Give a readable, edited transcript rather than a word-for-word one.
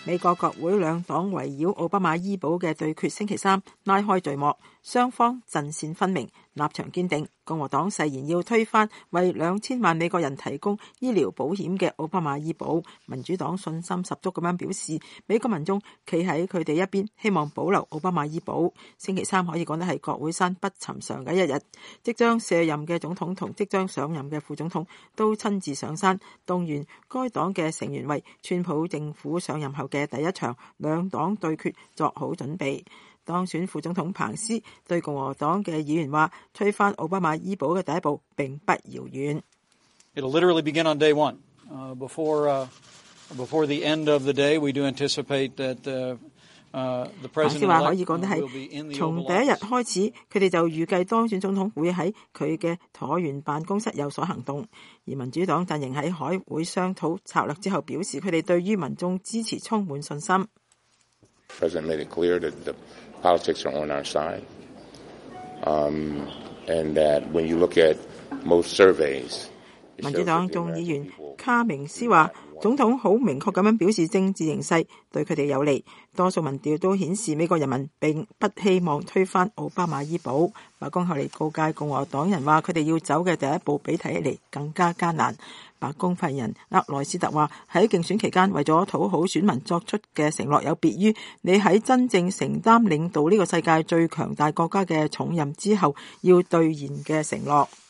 美國國會兩黨圍繞奧巴馬醫保嘅對決星期三拉開序幕，雙方陣線分明，立場堅定。共和黨誓言要推翻為2000萬美國人提供醫療保險嘅奧巴馬醫保。民主黨信心十足咁樣表示，美國民眾企喺佢哋一邊，希望保留奧巴馬醫保。星期三可以講得係國會山不尋常嘅一日，即將卸任嘅總統同即將上任嘅副總統都親自上山，動員該黨嘅成員為川普政府上任後嘅第一場兩黨對決作好準備。當選副總統彭斯對共和黨嘅議員話，推翻奧巴馬醫保嘅第一步並不遙遠。 It'll literally begin on day one. Before the end of the day, we do anticipate that彭斯話可以講得係從第一日開始，佢哋就預計當選總統會喺佢嘅橢圓辦公室有所行動。而民主黨陣營喺開會商討策略之後表示，佢哋對於民眾支持充滿信心。 President made it clear that the politics are on our side, and that when you look at most surveys， 民主黨眾議員卡明斯話，總統好明確咁樣表示政治形勢對佢哋有利，多數民調都顯示美國人民並不希望推翻奧巴馬醫保。白宮後嚟告誡共和黨人話，佢哋要走嘅第一步比睇起嚟更加艱難。白宮發言人厄萊斯特話，喺競選期間為咗討好選民作出嘅承諾，有別於你喺真正承擔領導呢個世界最強大國家嘅重任之後要兌現嘅承諾。